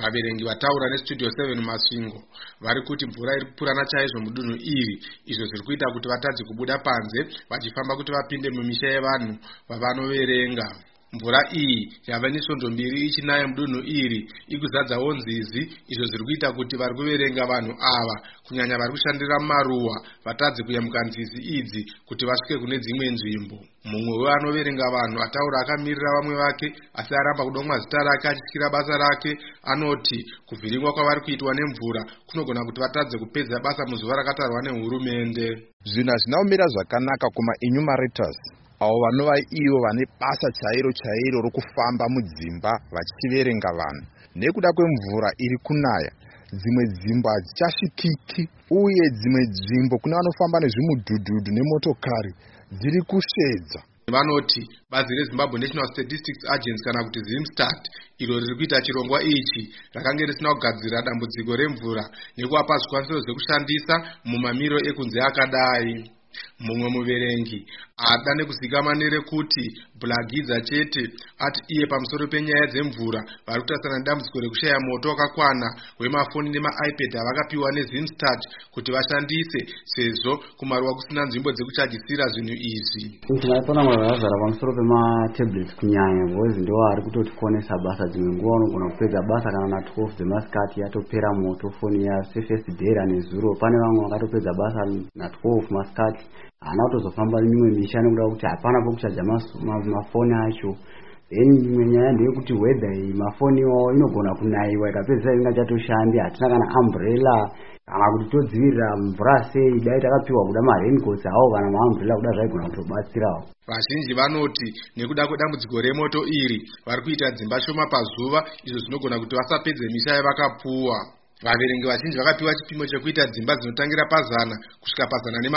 Vaverengi vataura neStudio 7 Masvingo vari kuti mvura iri kupurana chaizvo mudunhu iri, izvo zviri kuita kuti vatadze kubuda panze vachifamba kuti vapinde mumisha yevanhu vavanoverenga. Mvura iyi yava nesvondo mbiri ichinaya mudunhu iri ikuzadzawo nzizi, izvo zviri kuita kuti vari kuverenga vanhu ava kunyanya vari kushandira mumaruwa vatadze kuyambuka nzizi idzi kuti vasvike kune dzimwe nzvimbo. Mumwe wevanoverenga vanhu ataura akamirira vamwe vake asi aramba kudomwa zita rake achityira basa rake, anoti kuvhiringwa kwavari kuitwa nemvura kunogona kuti vatadze kupedza basa muzuva rakatarwa nehurumende. Zvinhu hazvina kumira zvakanaka kuma-enumerators avo vanova ivo vane basa chairo rokufamba mudzimba vachiverenga vanhu. Nekuda kwemvura iri kunaya, dzimwe dzimba hadzichasvikiki uye dzimwe nzvimbo kune vanofamba nezvimudhudhudhu nemotokari dziri kusvedza. Vanoti bazi reZimbabwe National Statistics Agency kana kuti ZimStat iro riri kuita chirongwa ichi rakanga risina kugadzira dambudziko remvura nekuvapa zvikwanisiro zvekushandisa mumamiro ekunze akadai. Mumwe muverengi ada nekuzikama nerekuti Blagidza chete ati iye pamusoro penyaya dzemvura vari kutarisana nedambudziko rekushaya moto wakakwana wemafoni nemaiPad avakapiwa neZimStat kuti vashandise sezvo kumaruwa kusina nzvimbo dzekuchajisira zvinhu izvi. Tinoona mazara pamusoro pematablets kunyanya bozi ndo ari kutotikonesa basa. Dzimwe nguva unogona kupedza basa kana na 12 dzemasikati yatopera moto foni ya Surface Dera nezuro. Pane vamwe vakatopedza basa na 12 masikati ana kutozofamba mimwe misha nekuda kuti hapana pokuchaja mafoni acho. Then imwe nyaya ndeyekuti weather iyi mafoni iwawo inogona kunaiwa ikapedzisa ingachatoshandi, hatina kana umbrella kana kuti todzivirira mvura sei. Dai takapiwa kuda ma-raincoats awo kana ma-umbrella kuda zvaigona kutobatsirawo. Vazhinji vanoti nekuda kwedambudziko remoto iri vari kuita dzimba shoma pazuva, izvo zvinogona kuti vasapedze misha yavakapuwa. Vaverengi vazhinji vakapiwa chipimo chekuita dzimba dzinotangira pa100 kusvika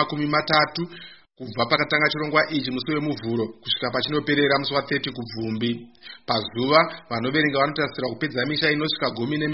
pa130 kubva pakatanga chirongwa ichi musi wemuvhuro kusvika pachinoperera musi wa30 kubvumbi. Pazuva vanoverenga vanotarisira kupedza misha inosvika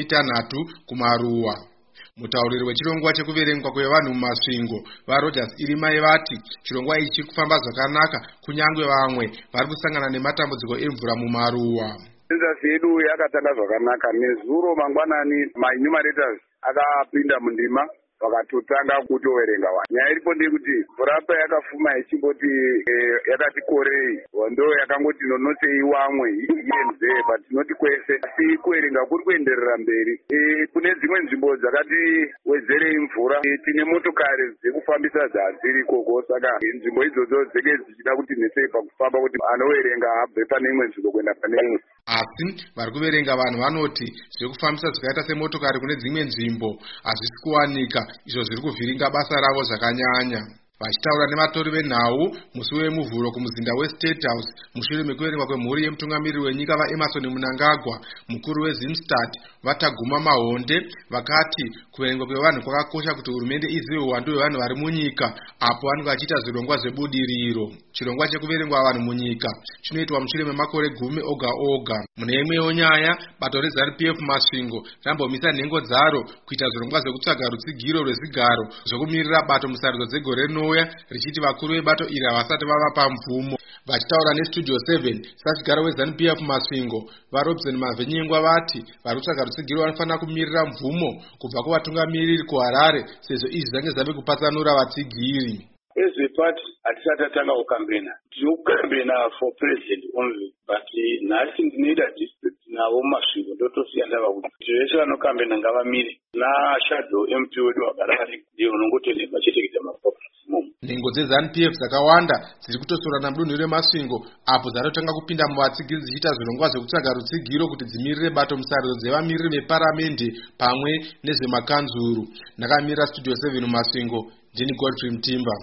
16 kumaruwa. Mutauriri wechirongwa chekuverengwa kwevanhu mumasvingo vaRogers Irimai vati chirongwa ichi chiri kufamba zvakanaka kunyange vamwe vari kusangana nematambudziko emvura mumaruwa. Sensasi yedu yakatanga zvakanaka. Nezuro mangwanani ma-enumerators akapinda mundima vakatotanga kutoverenga vanhu. Nyaya iripo ndeyekuti mvura payakafuma ichimboti yakati korei ndo yakangoti nonosei wamwe ienze patinoti kwese, asi kuverenga kuri kuenderera mberi. Kune dzimwe nzvimbo dzakati wedzerei mvura tine motokari dzekufambisa dzadziri ikoko, saka nzvimbo idzodzo dzinenge dzichida kuti nesei pakufamba kuti anoverenga abve pane imwe nzvimbo kuenda pane imwe. Asi vari kuverenga vanhu vanoti zvekufambisa zvakaita semotokari kune dzimwe nzvimbo hazvisi kuwanika, izvo zviri kuvhiringa basa ravo zvakanyanya. Vachitaura nevatori venhau musi wemuvhuro kumuzinda weState House mushure mekuverengwa kwemhuri yemutungamiriri wenyika vaEmmerson Mnangagwa, mukuru weZimStat Vataguma Mahonde vakati kuverengwa kwevanhu kwakakosha kuti hurumende izive uwandu hwevanhu vari munyika apo vanenge vachiita zvirongwa zvebudiriro. Chirongwa chekuverengwa vanhu munyika chinoitwa mushure memakore 10 oga oga. Mune imwewo nyaya, bato reZANU-PF Masvingo rambomisa nhengo dzaro kuita zvirongwa zvekutsvaga rutsigiro rwezvigaro zvokumirira bato musaridzo dzegore rinouya richiti vakuru vebato iri havasati vavapa mvumo. Vachitaura neStudio 7 sachigaro weZANU-PF Masvingo vaRobson Mavhenyengwa vati vari kutsvaga rutsigiro vanofanira kumirira mvumo kubva kuvatungamiriri kuHarare sezvo izvi zvange zvave kupatsanura vatsigiri. As a party, hatisatatanga kukambena. Tikukambena for president only, but nhasi ndinoita district navo mumasvingo ndotosiya ndava kuti zvese vanokambena ngavamire naShadow MP wedu waHarare ndiye unongotenderwa chete kuita maprograms. Nhengo dzeZANU-PF dzakawanda dziri kutosorana mudunhu reMasvingo apo dzatotanga kupinda muvatsigiri dzichiita zvirongwa zvekutsvaga rutsigiro kuti dzimirire bato musaridzo dzevamiriri veparamende pamwe nezvemakanzuru. Ndakamirira Studio 7 Masvingo, ndini Godfrey Mtimba.